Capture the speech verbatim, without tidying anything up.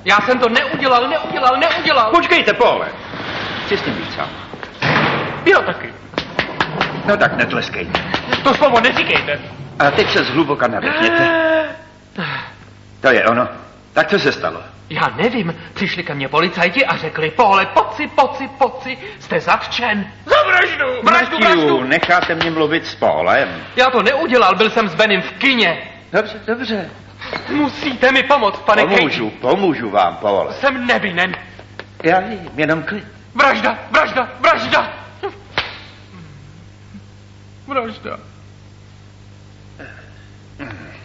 Já jsem to neudělal, neudělal, neudělal. Počkejte, Pole. Chci s tím být sám. Jo, taky. No tak netleskejte. To slovo neříkejte. A teď se zhluboka nadechněte. To je ono. Tak co se stalo? Já nevím. Přišli ke mně policajti a řekli, Pole, poci, poci, poci, jste zatčen. Za vraždu, vraždu, vraždu. Necháte mě mluvit s Polem. Já to neudělal, byl jsem s Benem v kině. Dobře, dobře. Musíte mi pomoct, pane Cage. Pomůžu, pomůžu vám, Pole. Jsem nevinen. Já vím, jenom klid. Vražda, vražda, vražda. Vražda.